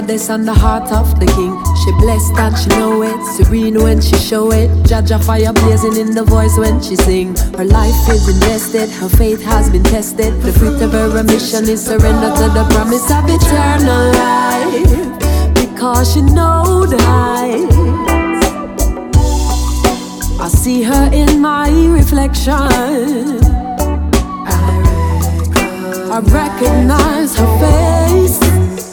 goddess and the heart of the king. She blessed and she know it, serene when she show it. Jaja fire blazing in the voice when she sing. Her life is invested, her faith has been tested. The fruit of her mission is surrender to the promise of eternal life, because she know the heights. I see her in my reflection. I recognize her face,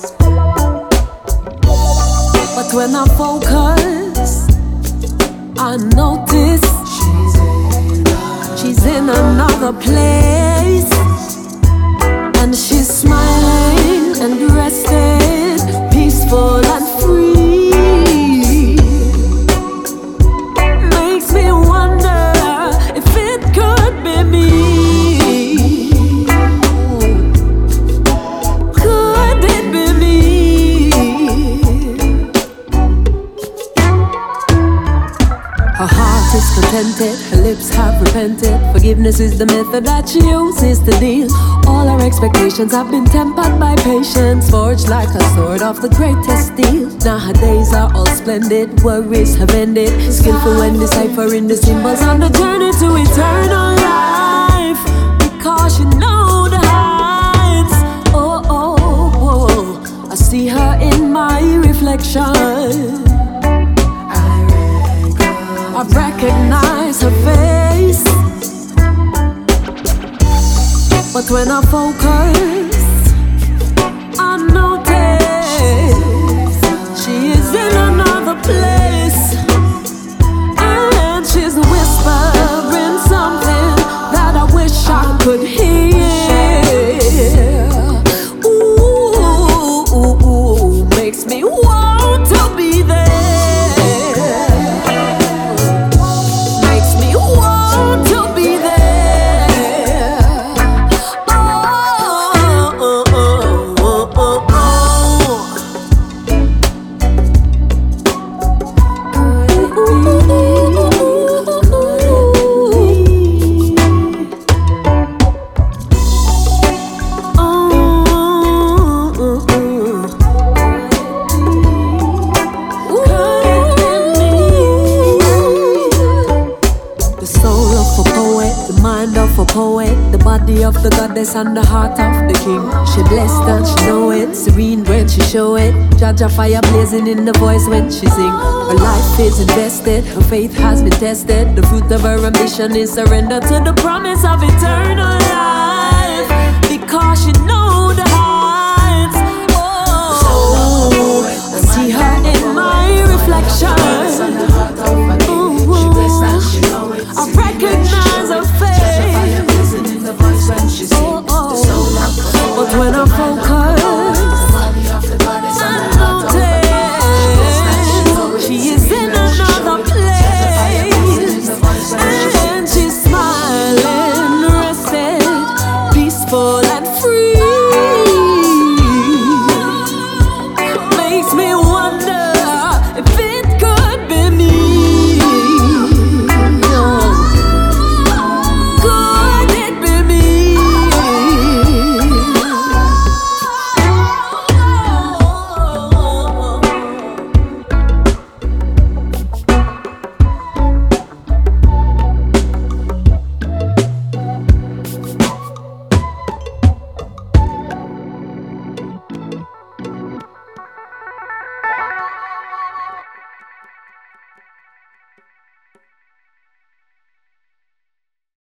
but when I focus, I notice she's in another place, and she's smiling and rested, peaceful and free. Makes me wonder if it could be me. Contented, her lips have repented. Forgiveness is the method that she uses to deal. All her expectations have been tempered by patience, forged like a sword of the greatest steel. Now her days are all splendid, worries have ended. Skillful when deciphering the symbols on the journey to eternal life, because you know the heights. Oh, oh, oh, I see her in my reflection. I recognize her face, but when I focus, I notice she is in another place, and she's whispering something that I wish I could hear. Ooh, makes me want to be there. Of the goddess and the heart of the king. She blessed and she know it, serene when she show it. Jaja fire blazing in the voice when she sing. Her life is invested, her faith has been tested. The fruit of her ambition is surrender to the promise of eternal life, because she know the